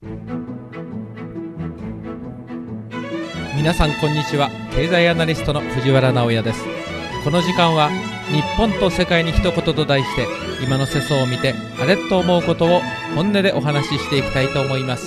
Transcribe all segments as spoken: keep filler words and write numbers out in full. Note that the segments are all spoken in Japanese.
皆さんこんにちは。経済アナリストの藤原直也です。この時間は日本と世界に一言と題して、今の世相を見てあれっと思うことを本音でお話ししていきたいと思います。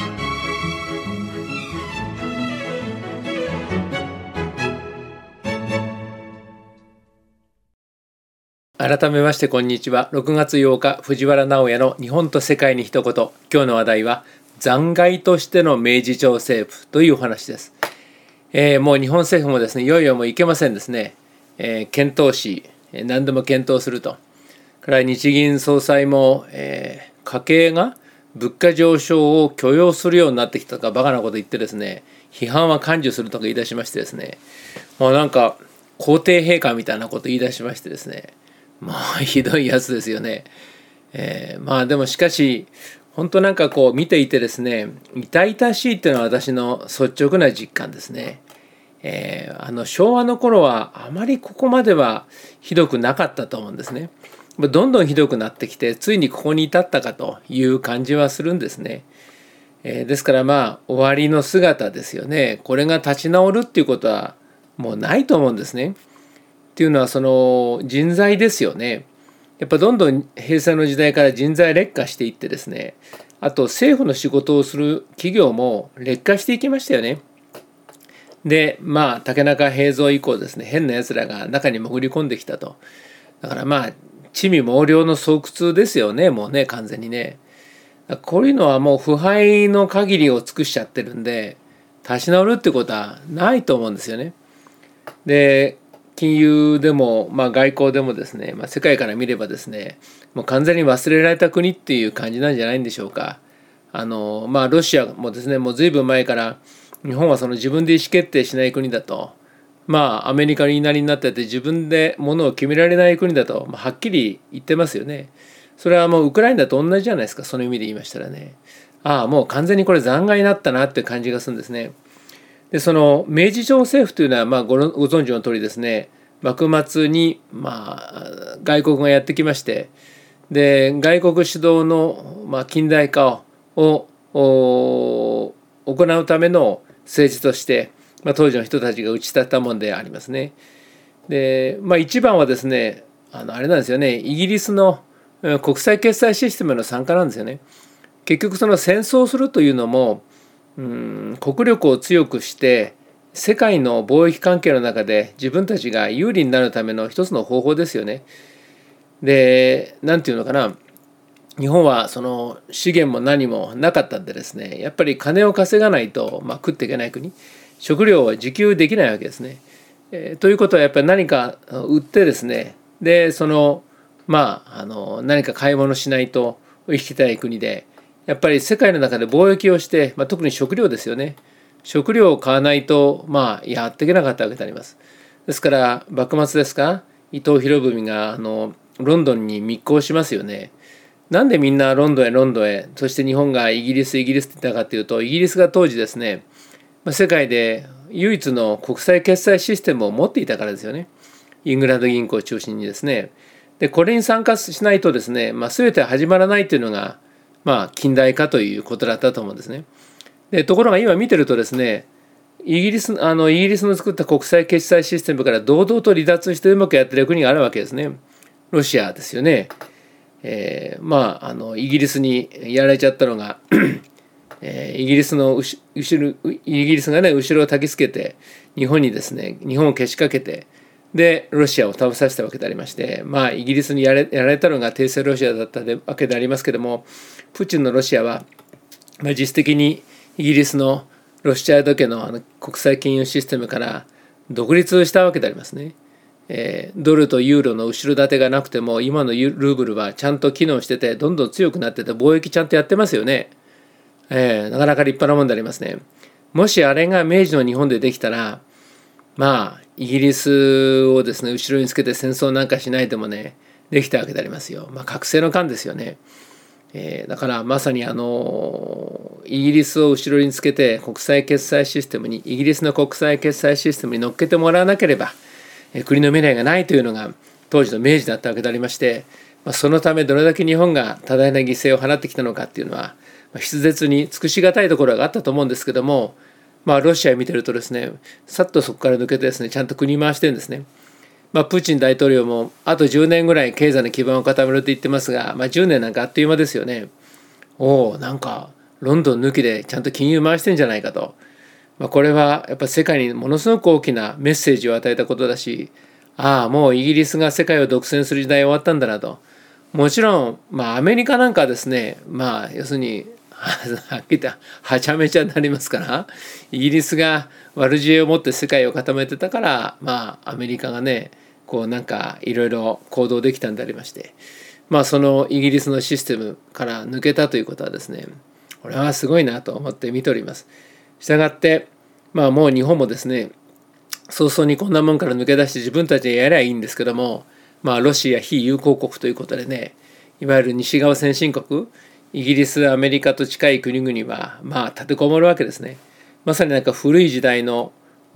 改めましてこんにちは。ろくがつようか、藤原直也の日本と世界に一言。今日の話題は残骸としての明治町政府というお話です。えー、もう日本政府もですね、いよいよもういけませんですね。えー、検討し、何でも検討すると。から日銀総裁も、えー、家計が物価上昇を許容するようになってきたとかバカなこと言ってですね、批判は感受するとか言い出しましてですね、もうなんか皇帝陛下みたいなこと言い出しましてですね、まあひどいやつですよね。えー、まあでもしかし本当なんかこう見ていてですね、痛々しいっていうのは私の率直な実感ですね。えー、あの昭和の頃はあまりここまではひどくなかったと思うんですね。どんどんひどくなってきて、ついにここに至ったかという感じはするんですね。えー、ですからまあ終わりの姿ですよね。これが立ち直るっていうことはもうないと思うんですね。っていうのはその人材ですよね。やっぱどんどん平成の時代から人材劣化していってですね、あと政府の仕事をする企業も劣化していきましたよね。でまあ竹中平蔵以降ですね、変なやつらが中に潜り込んできたと。だからまあ地味猛量の巣窟ですよね、もうね、完全にね。こういうのはもう腐敗の限りを尽くしちゃってるんで、立ち直るってことはないと思うんですよね。で金融でも、まあ、外交でもですね、まあ、世界から見ればですね、もう完全に忘れられた国っていう感じなんじゃないんでしょうか。あのまあロシアもですね、もう随分前から日本はその自分で意思決定しない国だと、まあアメリカの言いなりになってて自分でものを決められない国だと、まあ、はっきり言ってますよね。それはもうウクライナと同じじゃないですか、その意味で言いましたらね。ああもう完全にこれ残骸になったなっていう感じがするんですね。でその明治朝政府というのはまあ ご, ご存知の通りですね、幕末にまあ外国がやってきまして、で外国主導のまあ近代化を行うための政治として、まあ、当時の人たちが打ち立てたものでありますね。でまあ一番はですね、あのあれなんですよね、イギリスの国際決済システムの参加なんですよね。結局その戦争するというのもうん国力を強くして世界の貿易関係の中で自分たちが有利になるための一つの方法ですよね。で何て言うのかな、日本はその資源も何もなかったんでですね、やっぱり金を稼がないと、まあ、食っていけない国、食料は自給できないわけですね。えー、ということはやっぱり何か売ってですね、でそのまああの何か買い物しないと生きたい国で、やっぱり世界の中で貿易をして、まあ、特に食料ですよね。食料を買わないと、まあ、やっていけなかったわけであります。ですから幕末ですか、伊藤博文があのロンドンに密航しますよね。なんでみんなロンドンへロンドンへ、そして日本がイギリスイギリスって言ったかというと、イギリスが当時ですね、世界で唯一の国際決済システムを持っていたからですよね。イングランド銀行を中心にですね。でこれに参加しないとですね、まあ、全て始まらないというのがまあ近代化ということだったと思うんですね。でところが今見てるとですね、イギリスあのイギリスの作った国際決済システムから堂々と離脱してうまくやってる国があるわけですね。ロシアですよね。えー、まああのイギリスにやられちゃったのが、えー、イギリスの後ろイギリスがね後ろを焚きつけて日本にですね日本をけしかけて、でロシアを倒させたわけでありまして、まあイギリスにや れ, やられたのが帝政ロシアだったわけでありますけども、プーチンのロシアは、まあ、実質的にイギリスのロスチャールド家のあの国際金融システムから独立したわけでありますね。えー、ドルとユーロの後ろ盾がなくても今のルーブルはちゃんと機能してて、どんどん強くなってて貿易ちゃんとやってますよね。えー、なかなか立派なもんでありますね。もしあれが明治の日本でできたら、まあイギリスをですね後ろにつけて戦争なんかしないでもねできたわけでありますよ。まあ覚醒の感ですよね。えー、だからまさにあのイギリスを後ろにつけて国際決済システムにイギリスの国際決済システムに乗っけてもらわなければ、えー、国の未来がないというのが当時の明治だったわけでありまして、まあ、そのためどれだけ日本が多大な犠牲を払ってきたのかっていうのは、 筆舌に尽くしがたいところがあったと思うんですけども、まあロシアを見てるとですね、さっとそこから抜けてですね、ちゃんと国回してるんですね。まあ、プーチン大統領もあとじゅうねんぐらい経済の基盤を固めると言ってますが、まあ、じゅうねんなんかあっという間ですよね。おお、なんかロンドン抜きでちゃんと金融回してんじゃないかと、まあ、これはやっぱ世界にものすごく大きなメッセージを与えたことだし、ああもうイギリスが世界を独占する時代終わったんだなと。もちろん、まあ、アメリカなんかはですね、まあ要するにはっきり言ってはちゃめちゃになりますから、イギリスが悪知恵を持って世界を固めてたから、まあアメリカがねこうなんかいろいろ行動できたんでありまして、まあそのイギリスのシステムから抜けたということはですね、これはすごいなと思って見ております。したがってまあもう日本もですね、早々にこんなもんから抜け出して自分たちでやりゃいいんですけども、まあロシア非友好国ということでね、いわゆる西側先進国、イギリスアメリカと近い国々はまあ立てこもるわけですね。まさになんか古い時代の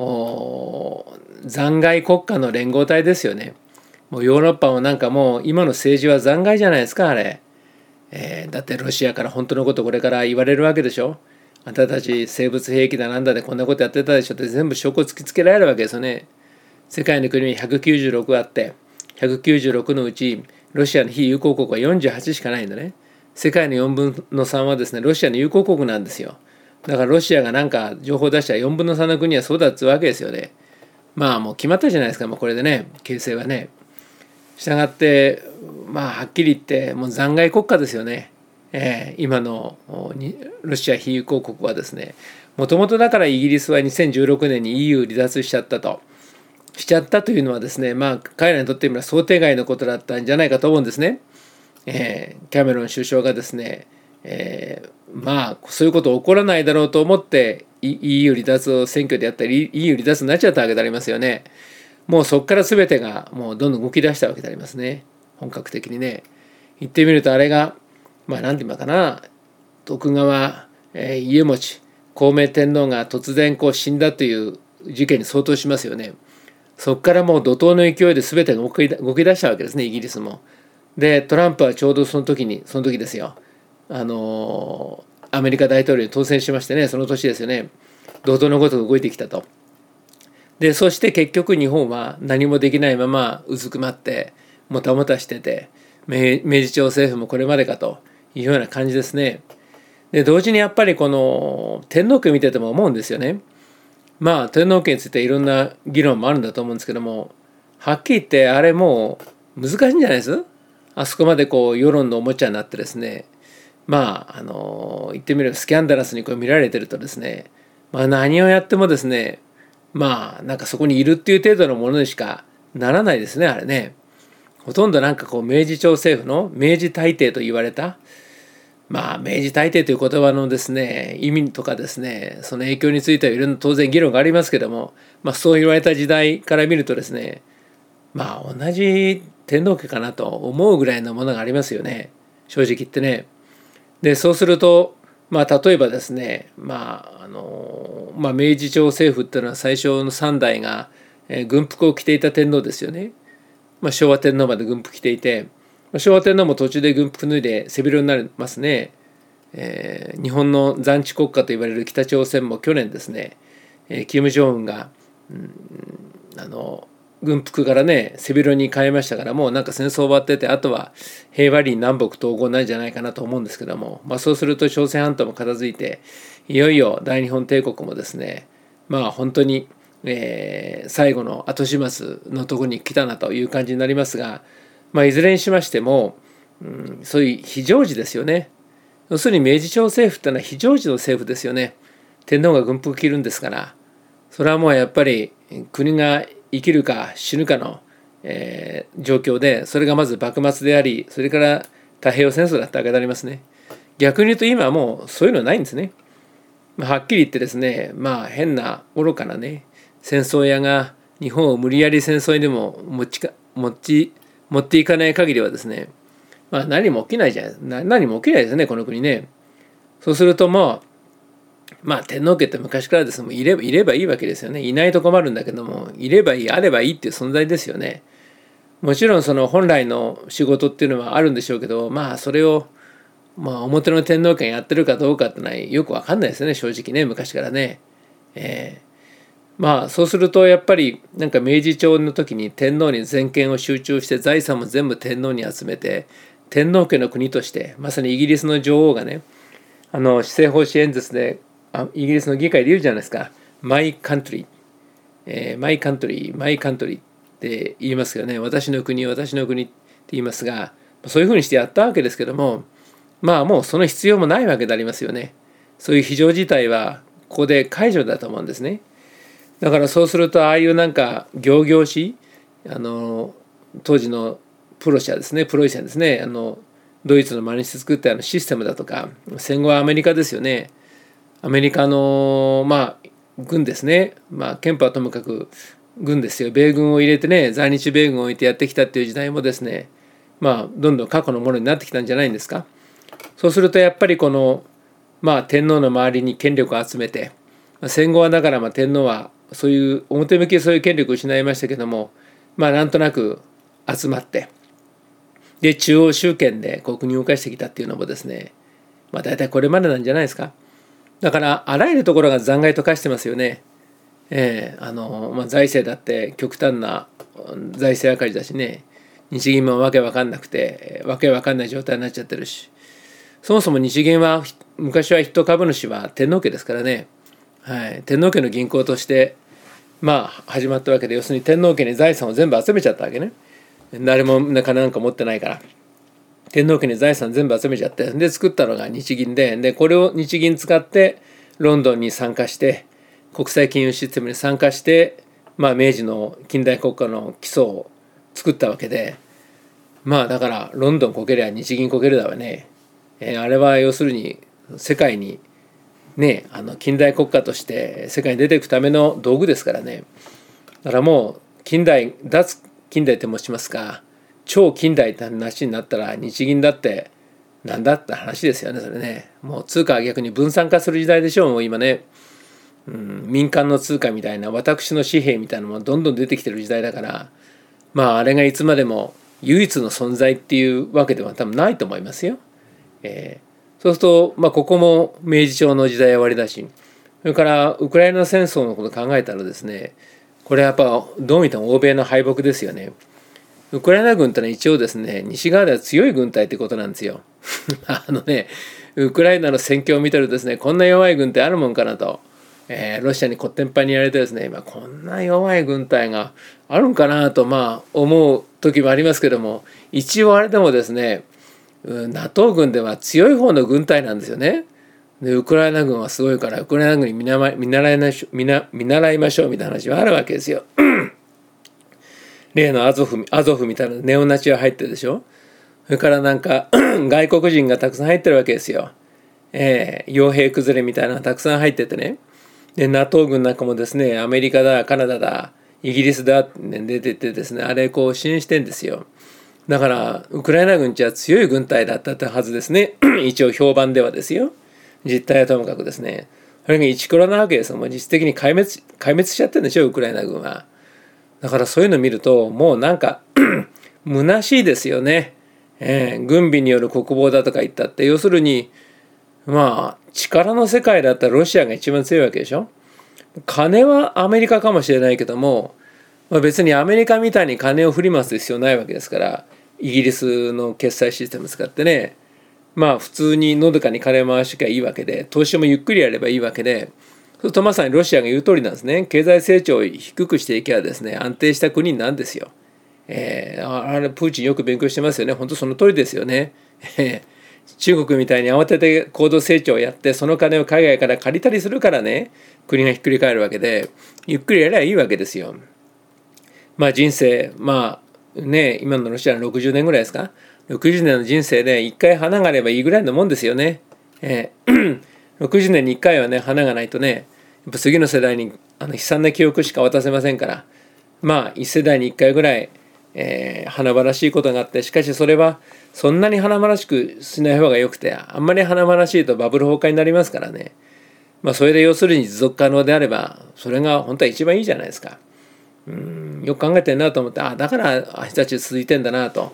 残骸国家の連合体ですよね。もうヨーロッパもなんかもう今の政治は残骸じゃないですかあれ、えー、だってロシアから本当のことこれから言われるわけでしょ。あんたたち生物兵器だなんだでこんなことやってたでしょって全部証拠突きつけられるわけですよね。世界の国にひゃくきゅうじゅうろくあってひゃくきゅうじゅうろくのうちロシアの非友好国はよんじゅうはちしかないんだね。世界のよんぶんのさんはですねロシアの友好国なんですよ。だからロシアがなんか情報を出したらよんぶんのさんの国はそうだっつうわけですよね。まあもう決まったじゃないですか、もうこれでね、形勢はね。したがってまあはっきり言ってもう残骸国家ですよね。えー、今のロシア非友好国はですね、もともとだからイギリスはにせんじゅうろくねんに イーユー 離脱しちゃったとしちゃったというのはですね、まあ彼らにとってみれば想定外のことだったんじゃないかと思うんですね。えー、キャメロン首相がですね、えー、まあそういうこと起こらないだろうと思って イーユー 離脱を選挙でやったり イーユー 離脱になっちゃったわけでありますよね。もうそこから全てがもうどんどん動き出したわけでありますね。本格的にね。言ってみるとあれがまあ何て言うのかな、徳川、えー、家茂孝明天皇が突然こう死んだという事件に相当しますよね。そこからもう怒涛の勢いで全てが動き動き出したわけですね、イギリスも。でトランプはちょうどその時にその時ですよ、あのー、アメリカ大統領に当選しましてね、その年ですよね。怒涛のごとく動いてきたと。でそして結局日本は何もできないままうずくまってもたもたしてて、明治朝政府もこれまでかというような感じですね。で同時にやっぱりこの天皇家見てても思うんですよね。まあ天皇家についていろんな議論もあるんだと思うんですけども、はっきり言ってあれもう難しいんじゃないです？あそこまでこう世論のおもちゃになってですね、まああの言ってみればスキャンダラスにこう見られてるとですね、まあ何をやってもですね、まあなんかそこにいるっていう程度のものにしかならないですね、あれね。ほとんどなんかこう明治朝政府の明治大帝と言われた、まあ明治大帝という言葉のですね意味とかですね、その影響についてはいろんな当然議論がありますけども、まあそう言われた時代から見るとですね、まあ同じ天皇家かなと思うぐらいのものがありますよね、正直言ってね。でそうするとまあ例えばですね、まああのまあ明治朝政府っていうのは最初のさん代が、えー、軍服を着ていた天皇ですよね。まあ、昭和天皇まで軍服着ていて、昭和天皇も途中で軍服脱いで背広になりますね。えー、日本の残地国家と言われる北朝鮮も去年ですね、えー、キム・ジョンウンが、うん、あの軍服からね背広に変えましたから、もうなんか戦争終わっててあとは平和裏南北統合なんじゃないかなと思うんですけども、まあ、そうすると朝鮮半島も片付いていよいよ大日本帝国もですね、まあ本当にえー、最後の後始末のところに来たなという感じになりますが、まあ、いずれにしましても、うん、そういう非常時ですよね。要するに明治朝政府ってのは非常時の政府ですよね。天皇が軍服を着るんですから、それはもうやっぱり国が生きるか死ぬかの、えー、状況で、それがまず幕末であり、それから太平洋戦争だったわけでありますね。逆に言うと今はもうそういうのはないんですね。まあ、はっきり言ってですね、まあ変な愚かなね戦争屋が日本を無理やり戦争にでも持ちか持ち持っていかない限りはですね、まあ何も起きないじゃない何も起きないですね、この国ね。そうするともうまあ天皇家って昔からですね、いればいればいいわけですよね。いないと困るんだけども、いればいいあればいいっていう存在ですよね。もちろんその本来の仕事っていうのはあるんでしょうけど、まあそれをまあ表の天皇権やってるかどうかってのはよく分かんないですよね、正直ね、昔からね。えーまあそうするとやっぱりなんか明治朝の時に天皇に全権を集中して財産も全部天皇に集めて天皇家の国としてまさにイギリスの女王がねあの施政方針演説であイギリスの議会で言うじゃないですか。マイカントリー、えー、マイカントリーマイカントリーって言いますよね。私の国私の国って言いますがそういうふうにしてやったわけですけどもまあもうその必要もないわけでありますよね。そういう非常事態はここで解除だと思うんですね。だからそうするとああいうなんか仰々しいあの当時のプロシアですねプロイセンですねあのドイツの真似して作ったあのシステムだとか戦後はアメリカですよね。アメリカのまあ軍ですね、まあ、憲法はともかく軍ですよ。米軍を入れてね在日米軍を置いてやってきたっていう時代もですねまあどんどん過去のものになってきたんじゃないんですか。そうするとやっぱりこのまあ天皇の周りに権力を集めて戦後はだからまあ天皇はそういう表向きそういう権力を失いましたけどもまあなんとなく集まってで中央集権で国を動かしてきたっていうのもですねまあ大体これまでなんじゃないですか。だからあらゆるところが残骸と化してますよね。えーあのまあ、財政だって極端な財政赤字だしね日銀もわけわかんなくてわけわかんない状態になっちゃってるしそもそも日銀は昔は筆頭株主は天皇家ですからね、はい、天皇家の銀行としてまあ始まったわけで要するに天皇家に財産を全部集めちゃったわけね。誰も金なんか持ってないから天皇家に財産全部集めちゃってで作ったのが日銀ででこれを日銀使ってロンドンに参加して国際金融システムに参加して、まあ、明治の近代国家の基礎を作ったわけでまあだからロンドンこけりゃ日銀こけるだわね、えー、あれは要するに世界にねあの近代国家として世界に出ていくための道具ですからね。だからもう近代脱近代って申しますか超近代って話になったら日銀だってなんだって話ですよねそれね。もう通貨は逆に分散化する時代でしょうもう今ね。うん、民間の通貨みたいな私の紙幣みたいなのもどんどん出てきてる時代だからまああれがいつまでも唯一の存在っていうわけでは多分ないと思いますよ。えーそうすると、まあ、ここも明治朝の時代は終わりだしそれからウクライナ戦争のことを考えたらですねこれやっぱどう見ても欧米の敗北ですよね。ウクライナ軍ってのは一応ですね西側では強い軍隊ってことなんですよ。あのねウクライナの戦況を見てるとですねこんな弱い軍ってあるもんかなと、えー、ロシアにこってんぱんにやられてですね、まあ、こんな弱い軍隊があるんかなとまあ思う時もありますけども一応あれでもですねNATO 軍では強い方の軍隊なんですよね。でウクライナ軍はすごいからウクライナ軍に見習い、見習いましょう、見な、見習いましょうみたいな話はあるわけですよ。例のアゾフアゾフみたいなネオナチが入ってるでしょ。それからなんか外国人がたくさん入ってるわけですよ。えー、傭兵崩れみたいなのがたくさん入っててね。で NATO 軍なんかもですねアメリカだカナダだイギリスだって、ね、出ててですねあれこう支援してんですよ。だからウクライナ軍じゃ強い軍隊だったってはずですね。一応評判ではですよ。実態はともかくですねそれが一クロなわけですよ。もう実質的に壊滅壊滅しちゃってるんでしょウクライナ軍は。だからそういうのを見るともうなんか虚しいですよね、えー、軍備による国防だとか言ったって要するにまあ力の世界だったらロシアが一番強いわけでしょ。金はアメリカかもしれないけども、まあ、別にアメリカみたいに金を振り回す必要ないわけですからイギリスの決済システム使ってねまあ普通にのどかに金を回しきゃいいわけで投資もゆっくりやればいいわけでそうするとまさにロシアが言う通りなんですね。経済成長を低くしていけばですね安定した国なんですよ。えー、あれプーチンよく勉強してますよね。本当その通りですよね。中国みたいに慌てて高度成長をやってその金を海外から借りたりするからね国がひっくり返るわけでゆっくりやればいいわけですよ。まあ人生まあね今のロシアのろくじゅうねんぐらいですかろくじゅうねんの人生でいっかい花があればいいぐらいのもんですよね。えー、ろくじゅうねんにいっかいはね花がないとねやっぱ次の世代にあの悲惨な記憶しか渡せませんからまあいち世代にいっかいぐらい、えー、華々しいことがあってしかしそれはそんなに華々しくしない方がよくてあんまり華々しいとバブル崩壊になりますからね。まあそれで要するに持続可能であればそれが本当は一番いいじゃないですか。うんよく考えてるなと思ってあだからあ人たち続いてんだなと。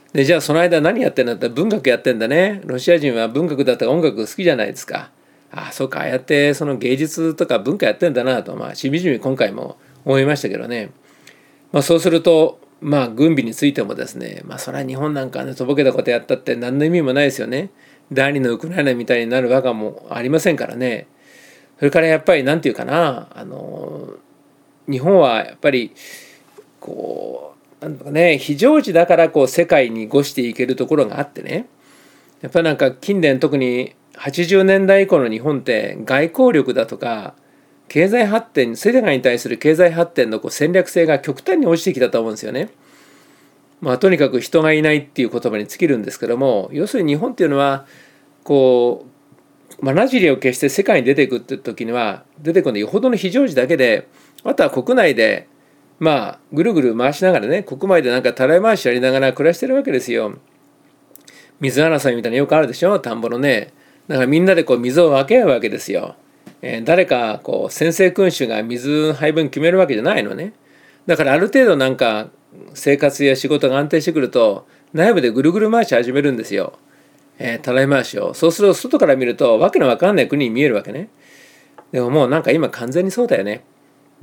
でじゃあその間何やってんだったら文学やってんだね。ロシア人は文学だったら音楽好きじゃないですか。ああそうか、ああやってその芸術とか文化やってんだなと、まあしみじみ今回も思いましたけどね。まあそうするとまあ軍備についてもですね、まあそれは日本なんかねとぼけたことやったって何の意味もないですよね。第二のウクライナみたいになるわがもありませんからね。それからやっぱりなんていうかな、あの日本はやっぱりこうなんとかね、非常時だからこう世界に伍していけるところがあってね、やっぱりなんか近年特にはちじゅうねんだい以降の日本って外交力だとか経済発展、世界に対する経済発展のこう戦略性が極端に落ちてきたと思うんですよね。まあとにかく人がいないっていう言葉に尽きるんですけども、要するに日本っていうのはこうまなじりを消して世界に出ていくって時には出てくるのよほどの非常時だけで、あとは国内でまあぐるぐる回しながらね、国内でなんかたらい回しやりながら暮らしてるわけですよ。水争いみたいなのよくあるでしょ、田んぼのね。だからみんなでこう水を分け合うわけですよ。えー、誰かこう先制君主が水配分決めるわけじゃないのね。だからある程度なんか生活や仕事が安定してくると内部でぐるぐる回し始めるんですよ。えー、たらい回しを。そうすると外から見るとわけのわかんない国に見えるわけね。でももうなんか今完全にそうだよね。うん、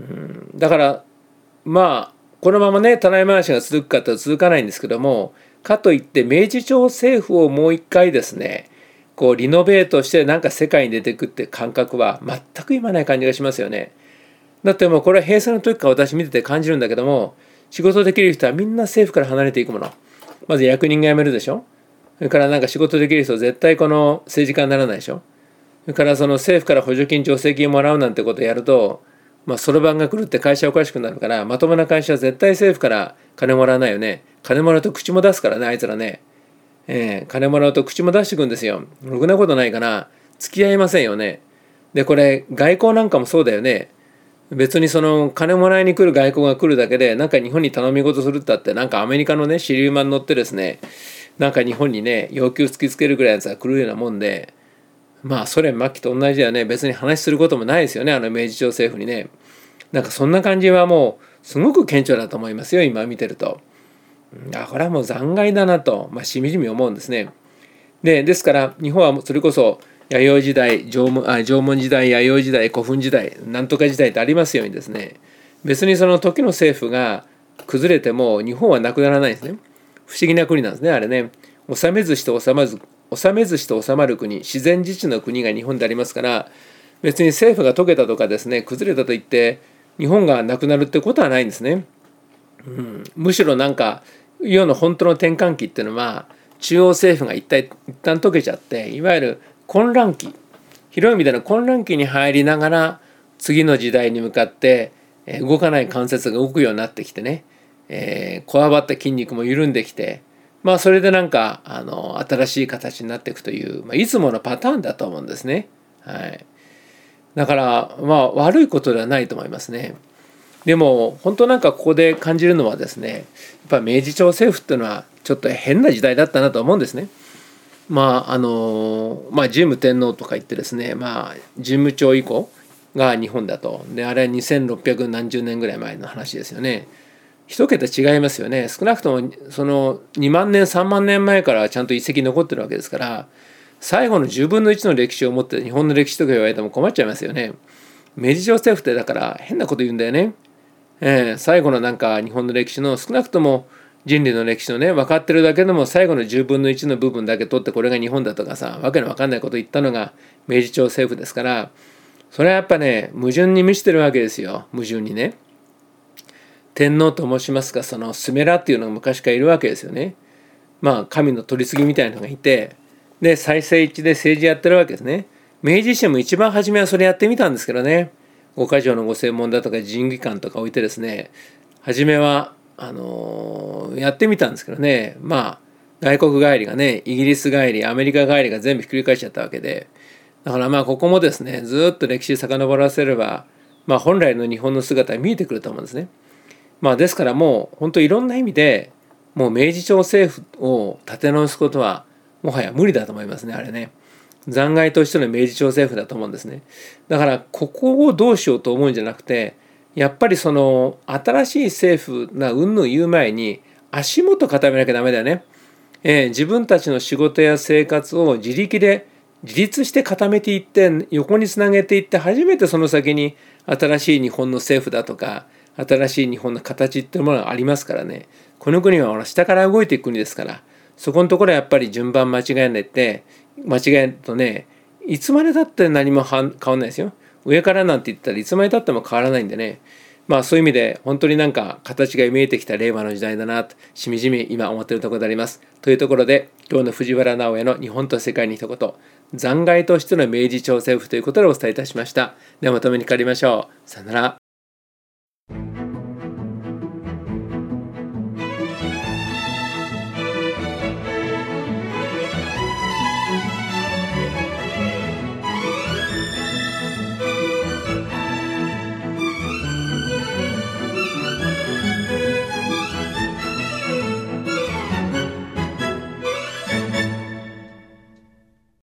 だからまあこのままねたらい回しが続くかと続かないんですけども、かといって明治朝政府をもう一回ですねこうリノベートしてなんか世界に出ていくって感覚は全く今ない感じがしますよね。だってもうこれは平成の時から私見てて感じるんだけども、仕事できる人はみんな政府から離れていくもの。まず役人が辞めるでしょ。それからなんか仕事できる人は絶対この政治家にならないでしょ。それからその政府から補助金助成金もらうなんてことをやると、まあそろばんが来るって会社おかしくなるから、まともな会社は絶対政府から金もらわないよね。金もらうと口も出すからね、あいつらね。えー、金もらうと口も出してくんですよ。ろくなことないから付き合いませんよね。でこれ外交なんかもそうだよね。別にその金もらいに来る外交が来るだけでなんか日本に頼み事するったってなんかアメリカのね支流馬に乗ってですね、なんか日本にね要求突きつけるぐらいのやつが来るようなもんで、まあソ連末期と同じだよね。別に話することもないですよね、あの明治朝政府にね。なんかそんな感じはもうすごく顕著だと思いますよ、今見てると。あこれはもう残骸だなと、まあ、しみじみ思うんですね。でですから日本はそれこそ弥生時代、縄文、あ縄文時代、弥生時代、古墳時代、なんとか時代ってありますようにですね、別にその時の政府が崩れても日本はなくならないんですね。不思議な国なんですね、あれね。治めずして治まず治めずして治まる国、自然自治の国が日本でありますから、別に政府が解けたとかですね崩れたといって日本がなくなるってことはないんですね。うん、むしろなんか世の本当の転換期っていうのは中央政府が一体一旦解けちゃって、いわゆる混乱期、広い意味での混乱期に入りながら次の時代に向かって動かない関節が動くようになってきてね、えー、こわばった筋肉も緩んできて、まあそれでなんかあの新しい形になっていくという、まあ、いつものパターンだと思うんですね。はい、だからまあ悪いことではないと思いますね。でも本当なんかここで感じるのはですね、やっぱ明治朝政府っていうのはちょっと変な時代だったなと思うんですね。まああのまあ神武天皇とか言ってですね、まあ神武朝以降が日本だと。であれはにせんろっぴゃくなんじゅうねんぐらい前の話ですよね。一桁違いますよね。少なくともそのにまんねんさんまんねんまえからちゃんと遺跡残ってるわけですから、最後のじゅうぶんのいちの歴史を持って日本の歴史とか言われても困っちゃいますよね。明治朝政府ってだから変なこと言うんだよね。えー、最後のなんか日本の歴史の少なくとも人類の歴史のね分かってるだけでも最後のじゅうぶんのいちの部分だけ取ってこれが日本だとかさ、わけの分かんないこと言ったのが明治朝政府ですから、それはやっぱね矛盾に満ちてるわけですよ。矛盾にね。天皇と申しますか、そのスメラっていうのが昔からいるわけですよね。まあ神の取り次ぎみたいなのがいて、で再生一致で政治やってるわけですね。明治維新も一番初めはそれやってみたんですけどね、五箇条のご専門だとか人義官とか置いてですね、初めはあのー、やってみたんですけどね、まあ外国帰りがね、イギリス帰り、アメリカ帰りが全部ひっくり返しちゃったわけで、だからまあここもですね、ずっと歴史遡らせれば、まあ本来の日本の姿が見えてくると思うんですね。まあですからもう本当いろんな意味でもう明治朝政府を立て直すことはもはや無理だと思いますね、あれね。残骸としての明治朝政府だと思うんですね。だからここをどうしようと思うんじゃなくて、やっぱりその新しい政府な云々言う前に足元固めなきゃダメだよね。 えー、自分たちの仕事や生活を自力で自立して固めていって横につなげていって初めてその先に新しい日本の政府だとか新しい日本の形っていうものがありますからね。この国は下から動いていく国ですから、そこのところはやっぱり順番間違えないって間違えるとね、いつまでたって何も変わんないですよ。上からなんて言ったらいつまでたっても変わらないんでね。まあそういう意味で本当になんか形が見えてきた令和の時代だなとしみじみ今思っているところであります。というところで今日の藤原直哉の日本と世界に一言、残骸としての明治朝政府ということでお伝えいたしました。ではまとめに帰りましょう。さよなら。